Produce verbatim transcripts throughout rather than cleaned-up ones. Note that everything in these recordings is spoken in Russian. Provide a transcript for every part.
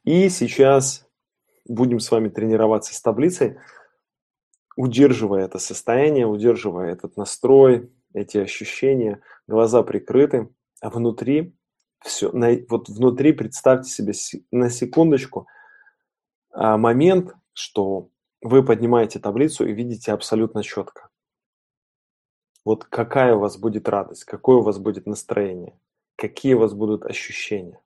И сейчас будем с вами тренироваться с таблицей, удерживая это состояние, удерживая этот настрой, эти ощущения, глаза прикрыты, а внутри все, вот внутри представьте себе на секундочку момент, что вы поднимаете таблицу и видите абсолютно четко. Вот какая у вас будет радость, какое у вас будет настроение, какие у вас будут ощущения.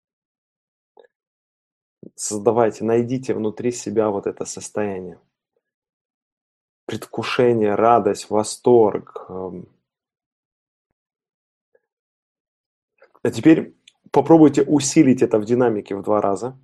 Создавайте, найдите внутри себя вот это состояние. Предвкушение, радость, восторг. А теперь попробуйте усилить это в динамике в два раза.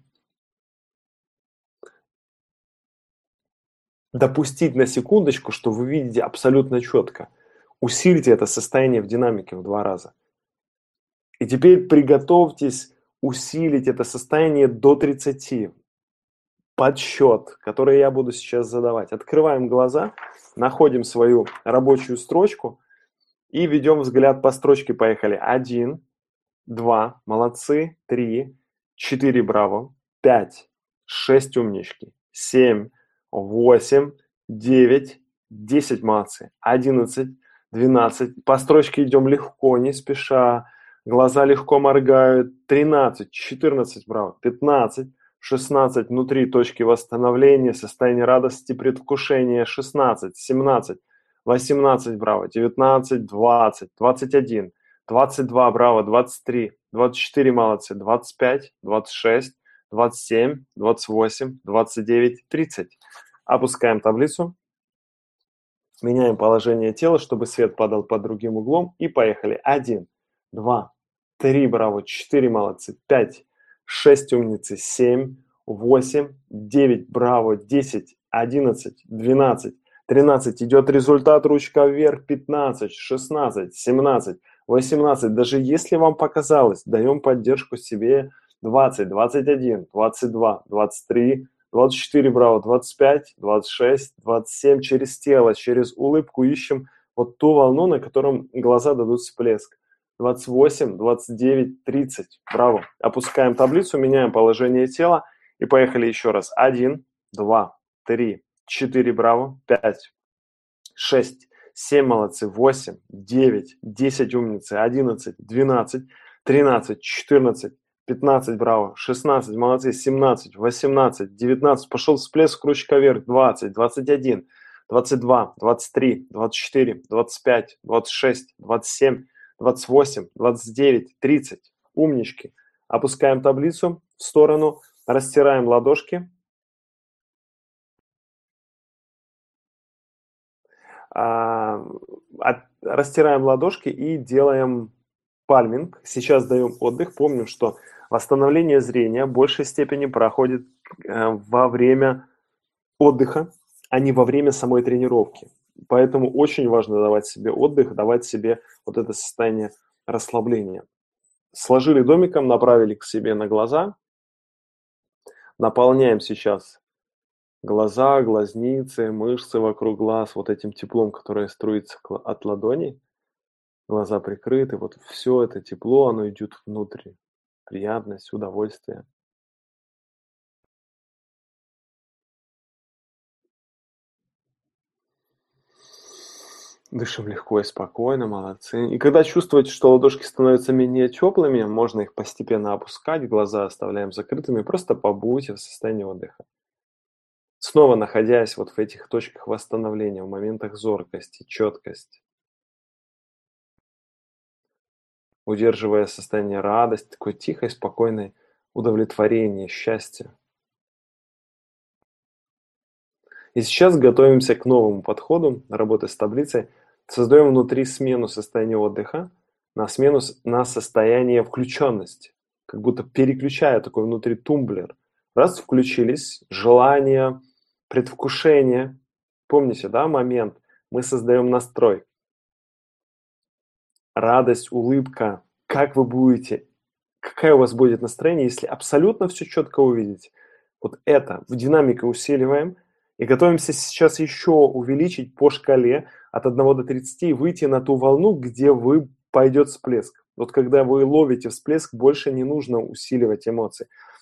Допустить на секундочку, что вы видите абсолютно четко. Усилите это состояние в динамике в два раза. И теперь приготовьтесь усилить это состояние до тридцати. Подсчет, который я буду сейчас задавать. Открываем глаза, находим свою рабочую строчку и ведем взгляд по строчке. Поехали. Один, два, молодцы, три, четыре, браво, пять, шесть, умнички, семь, восемь, девять, десять, молодцы, одиннадцать, двенадцать. По строчке идем легко, не спеша. Глаза легко моргают. тринадцать, четырнадцать, браво, пятнадцать, шестнадцать, внутри точки восстановления, состояние радости, предвкушения, шестнадцать, семнадцать, восемнадцать, браво, девятнадцать, двадцать, двадцать один, двадцать два, браво, двадцать три, двадцать четыре, молодцы, двадцать пять, двадцать шесть, двадцать семь, двадцать восемь, двадцать девять, тридцать. Опускаем таблицу, меняем положение тела, чтобы свет падал под другим углом, и поехали. один, два, три, браво, четыре, молодцы, пять, шесть, умницы, семь, восемь, девять, браво, десять, одиннадцать, двенадцать, тринадцать, идет результат, ручка вверх, пятнадцать, шестнадцать, семнадцать, восемнадцать, даже если вам показалось, даем поддержку себе, двадцать, двадцать один, двадцать два, двадцать три, двадцать четыре, браво, двадцать пять, двадцать шесть, двадцать семь, через тело, через улыбку ищем вот ту волну, на котором глаза дадут всплеск. двадцать восемь, двадцать девять, тридцать. Браво. Опускаем таблицу, меняем положение тела и поехали еще раз. один, два, три, четыре, браво, пять, шесть, семь, молодцы, восемь, девять, десять, умницы, одиннадцать, двенадцать, тринадцать, четырнадцать, пятнадцать, браво, шестнадцать, молодцы, семнадцать, восемнадцать, девятнадцать, пошел всплеск, ручка вверх, двадцать, двадцать один, двадцать два, двадцать три, двадцать четыре, двадцать пять, двадцать шесть, двадцать семь, двадцать восемь, двадцать девять, тридцать. Умнички. Опускаем таблицу в сторону, растираем ладошки. А, от, растираем ладошки и делаем пальминг. Сейчас даем отдых. Помним, что восстановление зрения в большей степени проходит э, во время отдыха, а не во время самой тренировки. Поэтому очень важно давать себе отдых, давать себе вот это состояние расслабления. Сложили домиком, направили к себе на глаза. Наполняем сейчас глаза, глазницы, мышцы вокруг глаз вот этим теплом, которое струится от ладоней. Глаза прикрыты. Вот все это тепло, оно идет внутрь. Приятность, удовольствие. Дышим легко и спокойно, молодцы. И когда чувствуете, что ладошки становятся менее теплыми, можно их постепенно опускать, глаза оставляем закрытыми, просто побудьте в состоянии отдыха. Снова находясь вот в этих точках восстановления, в моментах зоркости, четкости. Удерживая состояние радости, такой тихой, спокойной удовлетворения, счастья. И сейчас готовимся к новому подходу работы с таблицей. Создаем внутри смену состояния отдыха на смену на состояние включенности. Как будто переключая такой внутри тумблер. Раз включились, желание, предвкушение. Помните, да, момент? Мы создаем настрой. Радость, улыбка. Как вы будете, какое у вас будет настроение, если абсолютно все четко увидите. Вот это в динамике усиливаем. И готовимся сейчас еще увеличить по шкале от одного до тридцати и выйти на ту волну, где вы пойдет всплеск. Вот когда вы ловите всплеск, больше не нужно усиливать эмоции.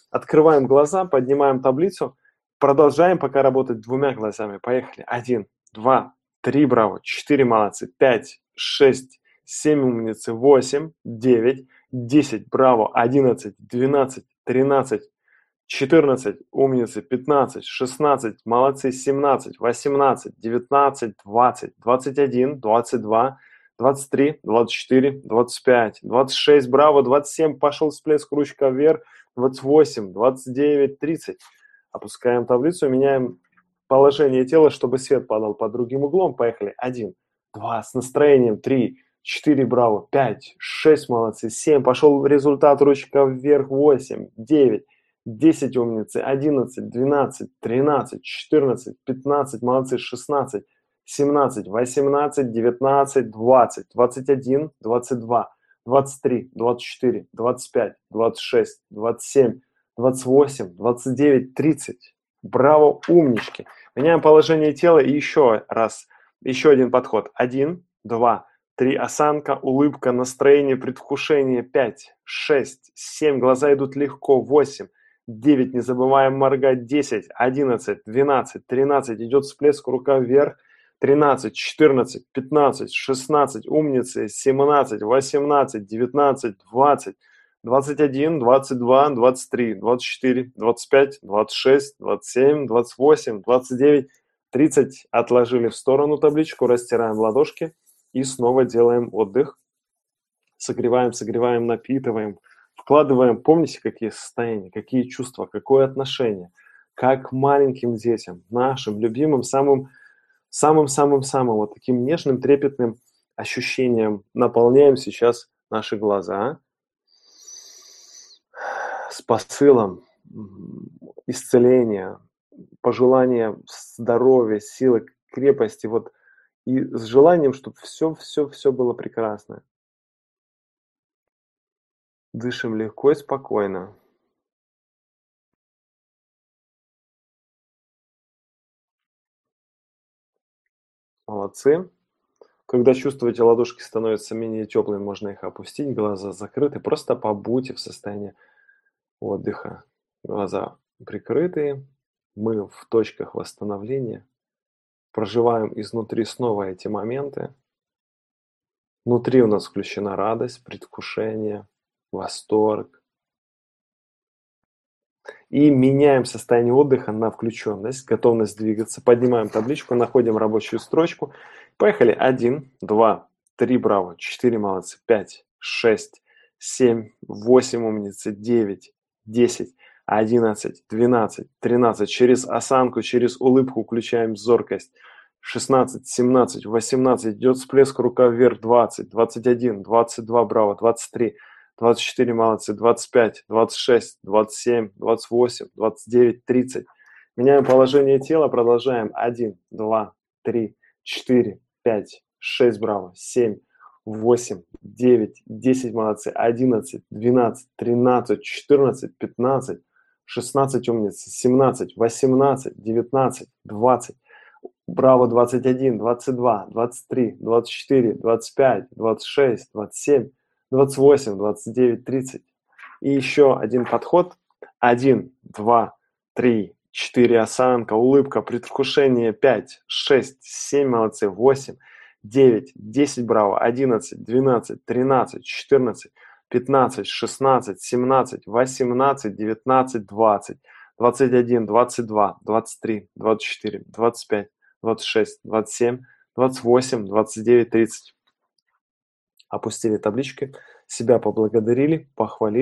Открываем глаза, поднимаем таблицу, продолжаем пока работать двумя глазами. Поехали. Один, два, три, браво, четыре, молодцы, пять, шесть, семь, умницы, восемь, девять, десять, браво, одиннадцать, двенадцать, тринадцать, четырнадцать, умницы, пятнадцать, шестнадцать, молодцы, семнадцать, восемнадцать, девятнадцать, двадцать, двадцать один, двадцать два, двадцать три, двадцать четыре, двадцать пять, двадцать шесть, браво, двадцать семь, пошел всплеск, ручка вверх, двадцать восемь, двадцать девять, тридцать. Опускаем таблицу, меняем положение тела, чтобы свет падал под другим углом. Поехали. Один, два, с настроением, три, четыре, браво, пять, шесть, молодцы, семь, пошел результат, ручка вверх, восемь, девять, десять, умницы, одиннадцать, двенадцать, тринадцать, четырнадцать, пятнадцать, молодцы, шестнадцать, семнадцать, восемнадцать, девятнадцать, двадцать, двадцать один, двадцать два, двадцать три, двадцать четыре, двадцать пять, двадцать шесть, двадцать семь, двадцать восемь, двадцать девять, тридцать. Браво, умнички. Меняем положение тела и еще раз, еще один подход. Один, два, три, осанка, улыбка, настроение, предвкушение. Пять, шесть, семь, глаза идут легко. Восемь, девять, не забываем моргать. Десять, одиннадцать, двенадцать, тринадцать, идет всплеск, рука вверх. тринадцать, четырнадцать, пятнадцать, шестнадцать, умницы, семнадцать, восемнадцать, девятнадцать, двадцать, двадцать один, двадцать два, двадцать три, двадцать четыре, двадцать пять, двадцать шесть, двадцать семь, двадцать восемь, двадцать девять, тридцать. Отложили в сторону табличку, растираем ладошки и снова делаем отдых. Согреваем, согреваем, напитываем, вкладываем. Помните, какие состояния, какие чувства, какое отношение, как к маленьким детям, нашим любимым, самым самым-самым-самым вот таким нежным, трепетным ощущением наполняем сейчас наши глаза с посылом исцеления, пожелания здоровья, силы, крепости, вот, и с желанием, чтобы все-все-все было прекрасно. Дышим легко и спокойно. Молодцы. Когда чувствуете, ладошки становятся менее теплыми, можно их опустить, глаза закрыты, просто побудьте в состоянии отдыха. Глаза прикрытые, мы в точках восстановления, проживаем изнутри снова эти моменты. Внутри у нас включена радость, предвкушение, восторг. И меняем состояние отдыха на включенность, готовность двигаться. Поднимаем табличку, находим рабочую строчку. Поехали. Один, два, три, браво, четыре, молодцы, пять, шесть, семь, восемь, умницы, девять, десять, одиннадцать, двенадцать, тринадцать. Через осанку, через улыбку включаем зоркость. шестнадцать, семнадцать, восемнадцать. Идет всплеск, рука вверх. двадцать, двадцать один, двадцать два, браво, двадцать три. двадцать четыре, молодцы, двадцать пять, двадцать шесть, двадцать семь, двадцать восемь, двадцать девять, тридцать. Меняем положение тела, продолжаем. один, два, три, четыре, пять, шесть, браво, семь, восемь, девять, десять, молодцы, одиннадцать, двенадцать, тринадцать, четырнадцать, пятнадцать, шестнадцать, умницы, семнадцать, восемнадцать, девятнадцать, двадцать. Браво, двадцать один, двадцать два, двадцать три, двадцать четыре, двадцать пять, двадцать шесть, двадцать семь, двадцать восемь, двадцать девять, тридцать. И еще один подход. один, два, три, четыре, осанка, улыбка, предвкушение. пять, шесть, семь, молодцы, восемь, девять, десять, браво, одиннадцать, двенадцать, тринадцать, четырнадцать, пятнадцать, шестнадцать, семнадцать, восемнадцать, девятнадцать, двадцать, двадцать один, двадцать два, двадцать три, двадцать четыре, двадцать пять, двадцать шесть, двадцать семь, двадцать восемь, двадцать девять, тридцать. Опустили таблички, себя поблагодарили, похвалили.